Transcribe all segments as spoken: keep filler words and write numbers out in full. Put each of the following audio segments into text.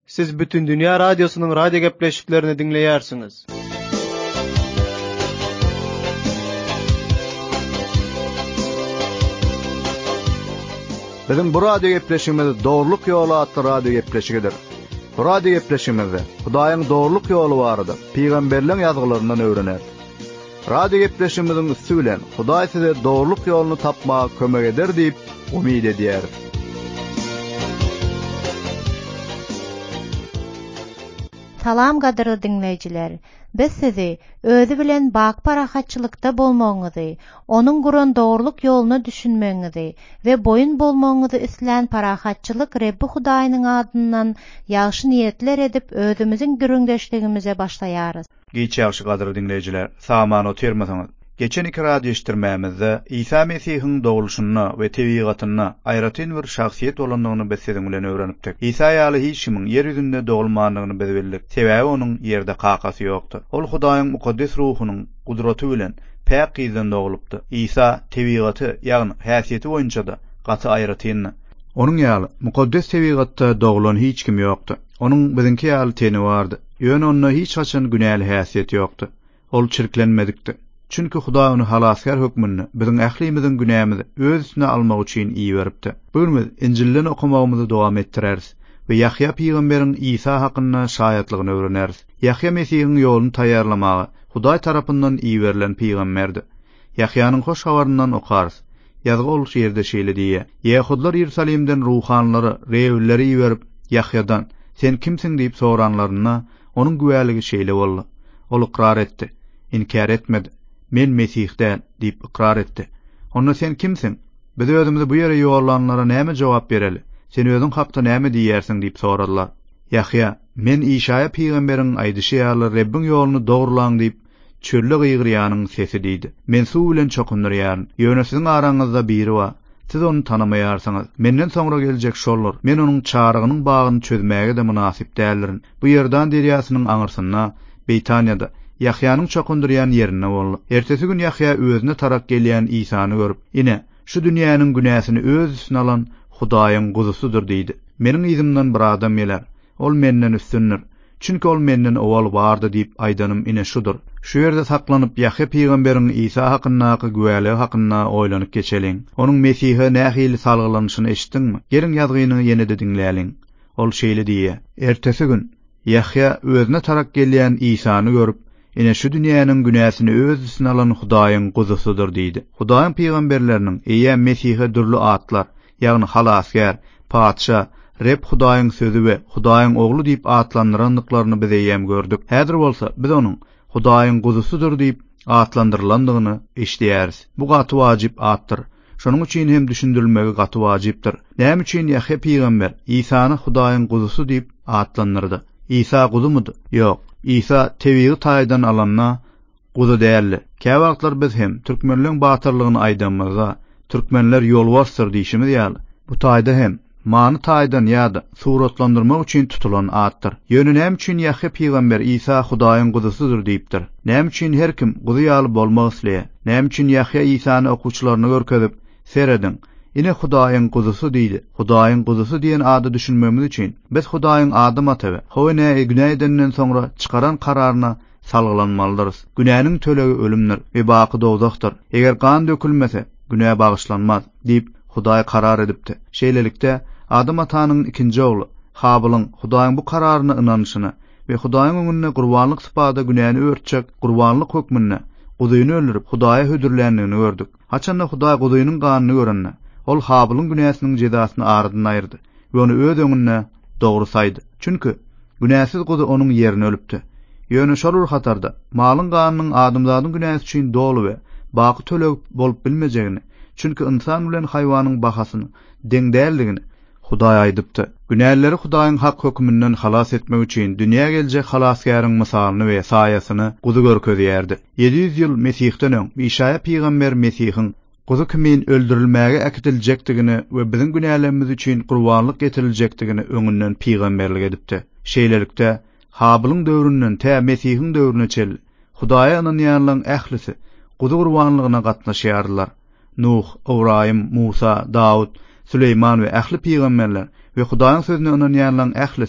Siz bütün Dünya Radyosu'nun radyo gepleşiklerini dinleyersiniz. Bizim bu radyo gepleşigimiz Doğruluk Yolu adlı radyo gepleşigidir. Bu radyo gepleşigimizde Hudaýyň doğruluk ýoly barada peýgamberliň ýazgylaryndan öwrener. Radyo gepleşigimizin üstü bilen Hudaý size doğruluk ýoluny tapmaga kömek eder diýip umyt edýär. Salam gadyrly dinleýijiler. Biz sizi özü bilen bak parahatçylykda bolmagyňyzy, onuň guran doğruluk ýoluny düşünmeňizi we boyun bolmagyňyzy isleýän parahatçylyk Rebbi Hudaýynyň adyndan ýagşy niýetler edip özümiziň gürüňdeşligimize başlaýarys. Giç ýagşy gadyrly dinleýijiler, saman oturmasaňyz. Geçen iki radyo iştirmemizde İsa Mesih'in doğuluşunu ve tebigatını aýratyn bir şahsiýet bolandygyny besediň bilen öwrenipdik. İsa ýaly hiç kimin yer ýüzünde doğulmandygyny belirlik. Sebäbi onuň ýerde kakasy ýokdur. Ol Hudaýyň mukaddes ruhunyň gudraty bilen päk gyzdan doğulupdy. İsa tebigaty ýagny häsiýeti boýunça da gaty aýratyn. Onuň ýaly mukaddes tebigatda doğulan hiç kim ýokdur. Onuň bizinki ýaly teni bardy. Ýöne onda hiç haçan günäli häsiýet ýokdur. Ol çirklenmedikdi. Çünkü Hudaý onu halaskar hökmünü bizim ählimizin günämizi öz üstüne almak üçin iyi beripdi. Bugün biz İncilden okumagymyzy dowam etdireriz we Yahya peýgamberiň İsa hakyna şaýatlygyny öwreneriz. Yahya Mesihiň ýoluny taýýarlamagy Hudaý tarapyndan iyi berilen peýgamberdi. Yahyanyň hoş habaryndan okarys. Ýazgy oluş ýerde şeýle diýe: Ýehudlar Ýerusalimden ruhanlary, rewilleri ýerip Yahyadan "Sen kimsiň?" diýip soranlaryna onuň güwäligi şeýle boldy. Ol ikrar etdi, inkar etmedi. "Men Mesihden" diýip ikrar etdi. "Onda sen kimsiň? Biz özümizi bu ýere ýollanlara näme jogap bereli? Sen özüň hakda näme diýersiň?" diýip soradylar. Yahya, "Men Işaýa peýgamberiň aýdyşy ýaly Rabbiň ýoluny dogrulan" diýip çölle gyýgyrýanyň sesi diýdi. "Men suw bilen çokundurýan. Ýöne siziň araňyzda biri bar. Siz onu tanamaýarsyňyz. Menden soňra geljek şollar. Men onuň çarygynyň bagyny çözmäge de münasip däldirin." Bu ýerdan derýasynyň aňyrsyna Beytaniýada Yahyanyň çokundurýan ýerine boldy. Ertesi gün Yahya özüne tarak gelýän İsany görüp, "Ine, şu dünýäniň günäsini öz üstüne alan Hudaýyň guzusudur" diýdi. "Meniň ýüzümden bir adam geler. Ol menden üstündir. Çünki ol menden owal bardy" diýip aýdanym ine şudur. Şu ýerde saklanyp Yahya peýgamberiň İsa hakyndaky güwäli hakynda oýlanyp geçeliň. Onuň Mesihe nähili salgylanyşyny eşitdiňmi? Geriň ýazgyny ýene de dinläliň. Ol şeýle diýe: "Ertesi gün Yahya özüne tarak gelýän İsany görüp, ine şu dünýäniň günäsini öz üstüne alan Hudaýyň guzusudur" diýdi. Hudaýyň peýgamberleriniň eýe Mesihe dürli atlar, ýagny halaskar, padşa, Reb Hudaýyň sözü we Hudaýyň oglu diýip atlandyrandyklaryny biz eýem gördük. Häzir bolsa biz onuň Hudaýyň guzusudur diýip atlandyrlandygyny eşdýäris. Bu gaty wajyp atdyr. Şonuň üçin hem düşündirilmegi gaty wajypdyr. Näme üçin Yahya peýgamber İsany Hudaýyň guzusu diýip atlandyrdy? İsa guzumudy? Ýok. İsa tebigi taýdan alanna guzu däldi. Käbä wagtlar biz hem türkmenliň batyrlygyny aýdamyza, türkmenler ýolbarsdyr diýişimiz ýaly. Bu taýda hem many taýdan ýa-da suratlandyrmak üçin tutulan atdyr. Ýöne näme üçin Yahya peýgamber İsa Hudaýyň guzusudur diýipdir? Näme üçin her kim guzu ýaly bolmak isleýär? Näme üçin Yahya İsany okuwçylaryna görkezip "Seredin, ine Hudaýyň guzusu" diýdi. Hudaýyň guzusu diýen ady düşünmemiz üçin biz Hudaýyň adam ataby, hoýna günä edenden soňra çykaran kararyna salgylanmalydyryz. Günäniň tölegi ölümdir we baky dowzakdyr. Eger kan dökülmese günä bagyşlanmaz diýip Hudaý karar edipdi. Şeýlelikde adam atanyň ikinji ogly Habylyň Hudaýyň bu kararyna inanyşyny we Hudaýyň öňünde gurbanlyk sypatyda günäni örtjek gurbanlyk hökmüne gudyny öldürip Hudaýa hödürländigini gördük. Haçanda Hudaý gudynyň ganyny görenne ol Habylyň günäsiniň jezasyny aradan aýyrdy we onu öz öňünde dogry saýdy. Çünki günäsiz gudy onuň ýerini ölüpdi. Ýöne şol hatarda malyň ganynyň adamzadyň günäsi üçin dolu we baky töleg bolup bilmejegini, çünki insan bilen haýwanyň bahasyny deň däldigini Hudaý aýdypdy. Günälileri Hudaýyň hak hökmünden halas etmek üçin dünýä geljek halasgaryň misalyny we saýasyny gudy görkezýärdi. yedi ýüz ýyl Mesihden öň Işaýa peýgamber Mesihiň guzu kimin öldürilmäge äkitiljekdigini we bizim günälerimiz üçin gurbanlyk getiriljekdigini öňünden peýgamberlik edipdi. Şeýlelikde Habylyň döwründen tä Mesihiň döwrüne çel Hudaýa inanýanlaryň ählisi guzu gurbanlygyna gatnaşýardylar. Nuh, Ibrahim, Musa, Dawud, Süleyman we ähli peýgamberler we Hudaýyň sözüne inanýanlaryň ählisi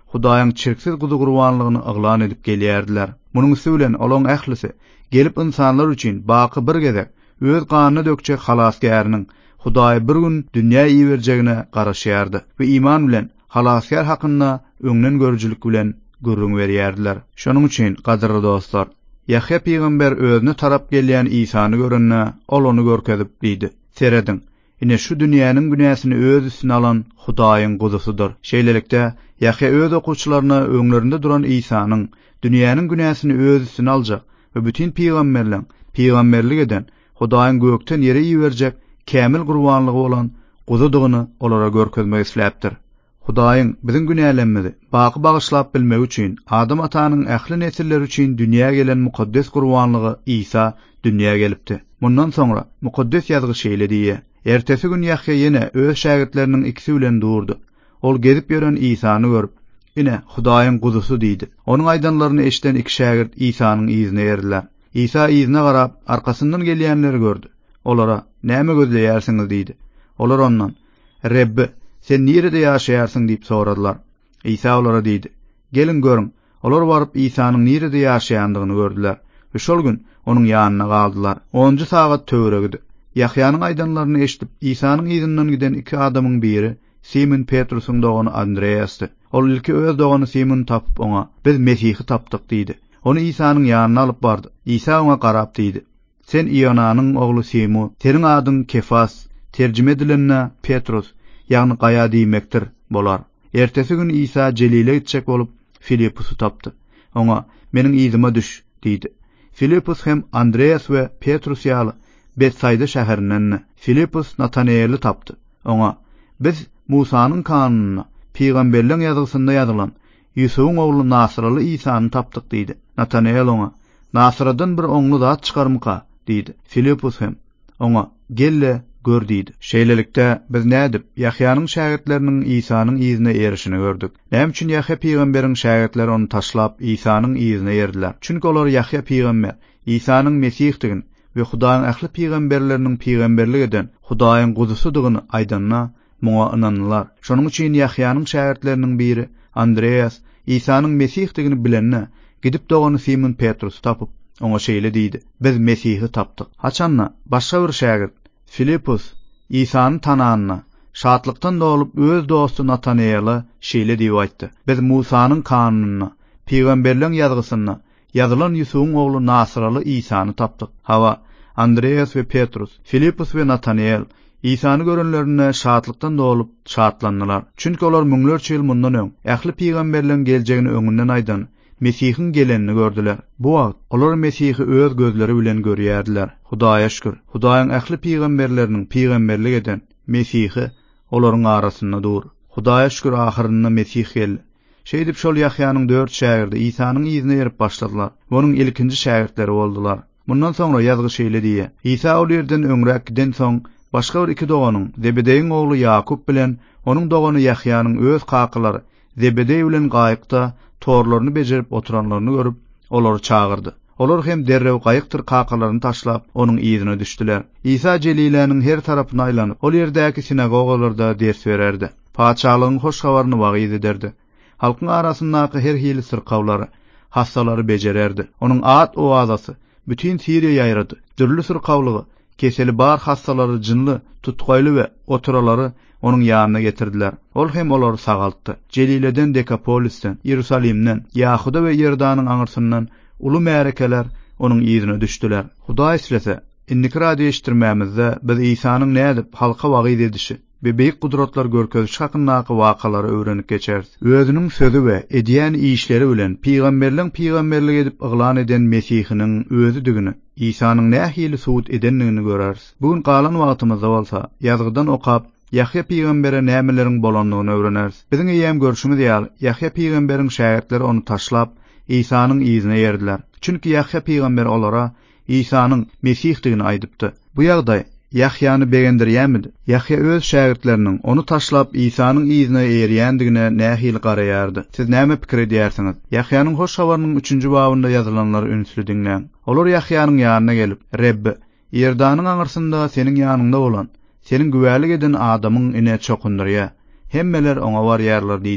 Hudaýyň çirksiz gudy gurbanlygyny aglan edip gelýärdiler. Munyň üstüne olaň ählisi gelip insanlar üçin baky bir gezek öz ganyny dökjek halasgäriniň Hudaý bir gün dünýä iýerjegine garaşýardy we iman bilen halasgär hakynda öňden görjülük bilen gurrun berýärdiler. Şonuň üçin gadyrly dostlar, Yahya peýgamber özüne tarap gelýän İsany görenne ol onu görkezip diýdi. Seredin, ine şu dünýäniň günäsini öz üstüne alan Hudaýyň gudusudur. Şeýlelikde Yahya öz okuwçylaryna öňlerinde duran İsanyň dünýäniň günäsini öz üstüne aljak we bütün peýgamberler peýgamberlik eden Hudaýyň gökden ýere iýerjek kämil gurbanlygy bolan gududygyny olara görkezmek isläpdir. Hudaýyň biziň günälerimizi baky bagyşlap bilmek üçin Adam atanyň ähli nesilleri üçin dünýäge gelen mukaddes gurbanlygy İsa dünýäge gelipdi. Mundan soňra mukaddes ýazgy şeýle diýär. Ertesi gün Yahya ýene öz şagirdleriniň ikisi bilen durdy. Ol gezip ýören İsany görüp, "Ine Hudaýyň gudusu" diýdi. Onuň aýdanlaryny eşiten iki şagird İsanyň ýzyna erdiler. İsa ýzyna garap arkasyndan gelýänleri gördü. Olara "Näme gözleýärsiňiz?" diýdi. Olar ondan "Rebbi, sen nirede ýaşaýarsyň?" diýip soradylar. İsa olara diýdi: "Gelin görün." Olar baryp İsanyň nirede ýaşaýandygyny gördüler we şol gün onuň ýanyna galdylar. onuncu sagat töweregidi. Yahyanyň aýdanlaryny eşitip İsanyň ýzynyň giden iki adamyň biri Simon Petrusyň dogany Andreasdy. Ol ilki öz dogany Simon tapyp oňa "Biz Mesihi tapdyk" diýdi. Onu İsanyň ýanyna alyp bardy. İsa oňa garap diýdi: "Sen Iyonanyň ogly Simon, seniň adyň Kefas, terjime edilenne Petrus, ýagny gaýa diýmekdir bolar." Ertesi gün İsa Jelile gitjek bolup Filipusy tapdy. Oňa "Meniň ýzyma düş" diýdi. Filipus hem Andreas we Petrus ýaly Betsaida şäherinden Filipus Natanaeli tapdy. Oňa "Biz Musanyň kanynyna, peýgamberliň ýazgysynda ýazylan Ýusufyň ogly Nasraly İsany tapdyk" diýdi. Natanael oňa "Nasradan bir oňly zat çykarmyka?" diýdi. Filipus hem oňa "Gelle gör" diýdi. Şeýlelikde biz nädip Yahyanyň şagirdleriniň İsanyň ýzyna erişini gördük. Näme üçin Yahya peýgamberiň şagirdleri onu taşlap İsanyň ýzyna erdiler? Çünki olar Yahya peýgamber İsanyň Mesihdigini we Hudaýyň ähli peýgamberleriniň peýgamberlik eden Hudaýyň gudusudygyny aýdanna muňa inandylar. Şonuň üçin Yahyanyň şagirdleriniň biri Andreas İsanyň Mesihdigini bilenne gidip dogany Simon Petrus tapyp oňa şeýle diýdi: "Biz Mesihi tapdyk." Haçanna başga bir şagird Filipus İsany tananyna şatlykdan dolup öz dostu Natanaela şeýle diýip aýtdy: "Biz Musanyň kanynyna, peýgamberliň ýazgysyna ýazylan Ýusufyň ogly Nasraly İsany tapdyk." Hawa Andreas we Petrus, Filipus we Natanael İsany görenlerine şatlykdan dolup şatlandylar. Çünki olar müňlerçe ýyl mundan öň ähli peýgamberliň geljegini öňünden aýdan Mesihiň gelenini gördüler. Bu wagt olar Mesihi öz gözleri bilen görýärdiler. Hudaýa şükür. Hudaýyň ähli peýgamberleriniň peýgamberlik eden Mesihi olaryň arasynda dur. Hudaýa şükür ahyrynda Mesih geldi. Şeýle dip şol Yahyanyň dört şagirdi İsanyň ýzyna erip başladylar. Onuň ilkinji şagirdleri boldular. Mundan soňra ýazgy şeýle diýär: İsa ol ýerden öňrek giden soň başga bir iki doganyň Zebedeýiň ogly Ýakup bilen onuň dogany Yahyanyň öz kakylary Zebedey bilen gaýykda torlaryny bejerip oturanlaryny görüp olary çağırdy. Olar hem derrew gaýykdyr kakalaryny taşlap onuň ýzyna düşdiler. İsa Jelilanyň her tarapyna aýlanyp ol ýerdäki sinagogalarda ders bererdi. Paçalygyň hoş habaryny wagyz ederdi. Halkyň arasyndaky her hili sırkawlary, hassalary bejererdi. Onuň at owazasy bütün Siriýa ýaýrady. Dürli sırkawlygy, keseli bar hassalary jynly, tutgaýly we oturalary onuň ýanyna getirdiler. Ol hem olary sagaltdy. Jelileden, Dekapolisden, Ýerusalimden, Ýahuda we Ýerdanyň aňyrsyndan uly märekeler onuň ýzyna düşdiler. Hudaý islese, indiki radio eşitdirmämizde biz İsanyň nädip halka wagyz edişi we beýik gudratlar görkezişi hakyndaky wakalary öwrenip geçeriz. Özüniň sözü we edýän işleri bilen peýgamberliň peýgamberlik edip yglan eden Mesihiniň özüdigini, İsanyň nähili suwut edenligini göreriz. Bugün galan wagtymyzda bolsa, ýazgydan okap Yahya peýgambere nämeleriň bolanlygyny öwreneriz. Biziň ýem görüşimiz ýaly Yahya peýgamberiň şagirdleri onu taşlap İsanyň ýzyna erdiler. Çünki Yahya peýgamber olara İsanyň Mesihdigini aýdypdy. Bu ýagdaý Yahyany begendirýärmidi? Yahya öz şagirdleriniň onu taşlap İsanyň ýzyna erýändigine nähili garaýardy. Siz näme pikir edýärsiňiz? Yahyanyň hoş habarynyň üçünji babynda ýazylanlary ünsli diňläň. Olar Yahyanyň ýanyna gelip: "Rebbi, Ýerdanyň aňyrsynda seniň ýanynda bolan, seniň güwälik eden adamyň ine çokundurýa." Hemmeler oňa barýarlar diýdiler.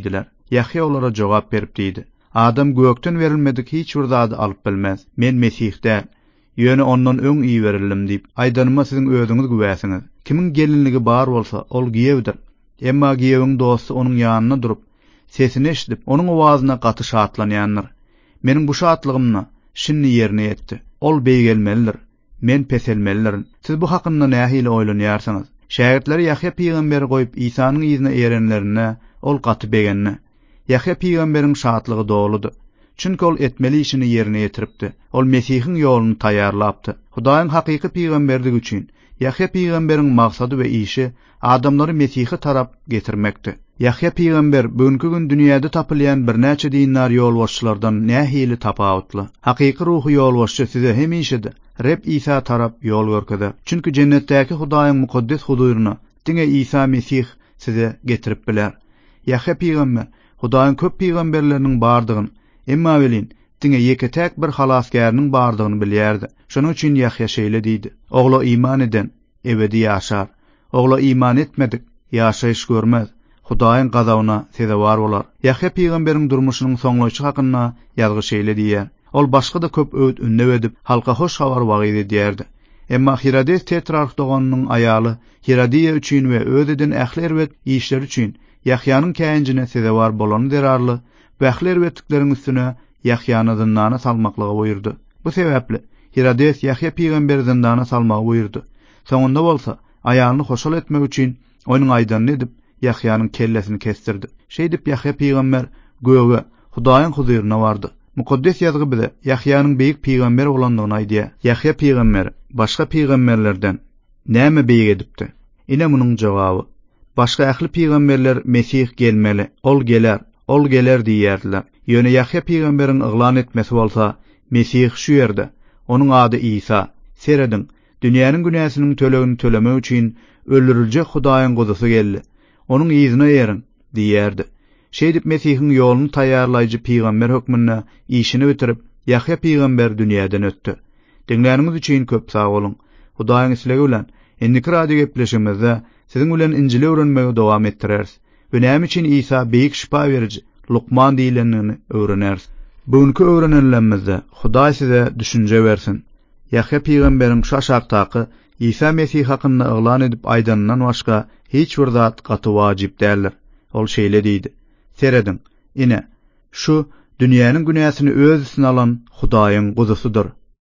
Yahya olara jogap berip diýdi: Adam gökten verilmedik hiç bir zady alyp bilmez. Men Mesihden, ýöne ondan öň iyi berildim diýip aýdanyma siziň özüňiz güwäsiňiz. Kimin gelinligi bar bolsa, ol giýewdir. Emma giýewiň dosty onuň ýanyna durup, sesini eşidip, onuň owazyna gaty şatlanýanlar. Meniň bu şatlygymna şinni ýerine ýetdi. Ol beýgelmelidir. Men peselmelidirin. Siz bu hakynda nähili oýlanýarsyňyz? Şägirdleri Yahya peýgamberi goýup İsa'nyň ýyzyna erenlerine ol gaty begenne. Yahya peýgamberiň şatlygy doludy. Çünki ol etmeli işini yerine ýetiripdi. Ol Mesihiň ýoluny taýýarlapdy. Hudaýyň hakyky peýgamberligi üçin Yahya peýgamberiň maksady we işi adamlary Mesihe tarap getirmekdi. Yahya peýgamber bugünkü gün dünýäde tapylýan bir näçe dinler ýolbaşçylardan nähili tapawutly. Hakyky ruhy ýolbaşçy size hemişe de Reb İsa tarap ýol görkezip. Çünki jennetdäki Hudaýyň mukaddes huduryna diňe İsa Mesih size getirip biler. Yahya peýgamber Hudaýyň köp peýgamberleriniň bardygyny, emma welin diňe ýeketäk bir halasgärniň bardygyny bilýärdi. Şonuň üçin Yahya şeýle diýdi: Ogla iman eden ebedi ýaşar. Ogla iman etmedik ýaşaýyş görmez. Hudaýyň gazabyna sezewar bolar. Yahya peýgamberiň durmuşynyň soňlaşy hakynda ýazgy şeýle diýär. Ol başga da köp öwt ünne edip halka hoş habar wagyzy diýerdi. Emma Herodes tetrarh doganynyň aýaly Herodiýa üçin we özüden ähli erwet işler üçin Yahyanyň käňjine sezewar bolany derarly we ähli erwetlikleriň üstüne Yahyany zindana salmaklygy buyurdy. Bu sebäpli Herodes Yahya peýgamberi zindana salmagy buyurdy. Soňunda bolsa aýalyny hoşal etmek üçin onuň aýdanyny edip Yahyanyň kellesini kestirdi. Şeýdip Yahya peýgamber göge Hudaýyň huduryna bardy. Mukaddes ýazgy bize Yahyanyň beýik peýgamber bolandygyny aýdýar. Yahya peýgamber başga peýgamberlerden näme beýik edipdi? Ine munyň jogaby: başga ähli peýgamberler Mesih gelmeli, ol geler, ol geler diýerdiler. Ýöne Yahya peýgamberiň yglan etmesi bolsa, Mesih şu ýerde, onuň ady İsa. Seredin, dünýäniň günäsiniň tölegini tölemek üçin öldüriljek Hudaýyň gudusy geldi. Onuň ýyzyna ýerin diýerdi. Şeýdip Mesihiň ýoluny taýýarlaýjy peýgamber hökmünde işini bitirip Yahya peýgamber dünýäden ötdi. Dinläriniz üçin köp sag bolun. Hudaýyň islegi bilen endiki radio gepleşigimizde siziň bilen Injili öwrenmegi dowam etdireriz. We näme üçin İsa beýik şifa beriji Luqman diýilenini öwreneriz. Bugünkü öwrenenlerimizde Hudaý size düşünje bersin. Yahya peýgamberiň şaşaktaky İsa Mesih hakynda yglan edip aýdanyndan başga hiç bir zat gaty wajyp däldir. Ol şeýle diýdi: Seredin, ine şu dünýäniň günäsini öz üstüne alan Hudaýyň gudusydyr.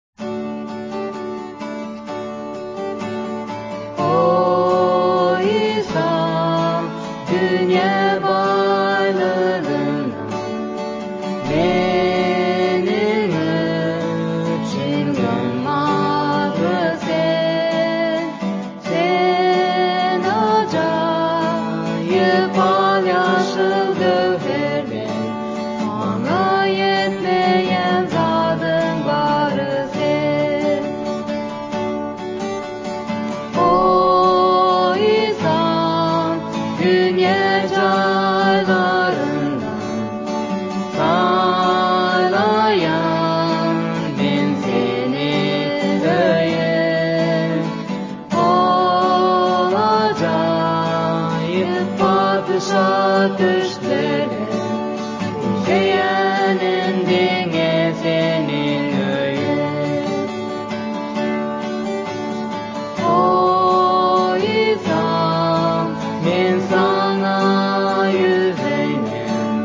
O İsa, dünya baýlygyna meniň üçin gymady sen, sen ajaýyp ýaşyl gövherden, maňa ýetmeýän zadyň bary sen. O İsa, dünya jaýlaryndan saylaýan men seni öýüm. Ol ajaýyp padşah düşlerim, Seýänin diňe seniň öýüm. O İsa, men sana ýüzeňem,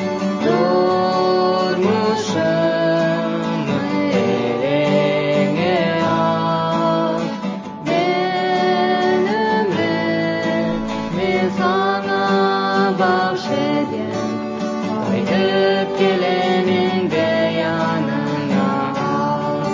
durmuşymy ereňe al. Men ömrüm, men sana bagş edýän, gaýdyp geleniňde ýanyňa al.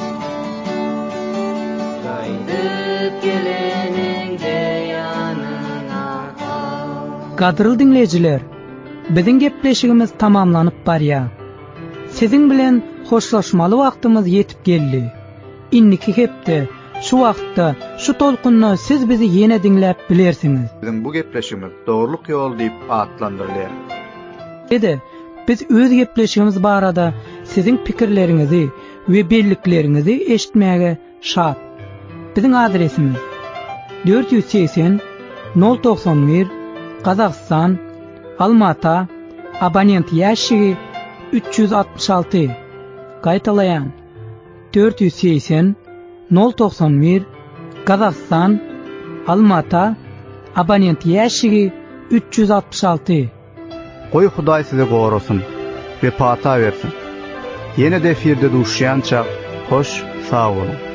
Gaýdyp geleniňde ýanyňa al. Gadryl dinleyijiler, biziň gepleşigimiz tamamlanyp barýar. Siziň bilen hoşlaşmaly wagtymyz ýetip geldi. Inniki hepde, şu wagtda, şu tolkunna siz bizi ýene dinläp bilersiňiz. Biziň bu gepleşigimiz dogrulyk ýol diýip atlandyrylýar. Ede, biz öz gepleşigimiz barada siziň pikirleriňizi we belliklerinizi eşitmäge şat. Biziň adresimiz dört yüz seksen nol doksan bir Kazakistan Almata abonent ýaşygy üç yüz altmış alty. Gaýtalaýan dört yüz seksen nol doksan bir Kazakistan Almata abonent ýaşygy üç yüz altmış alty. Goý Hudaý sizi gorusun we pata bersin. Yine de efirde duşýança hoş, sag bolun.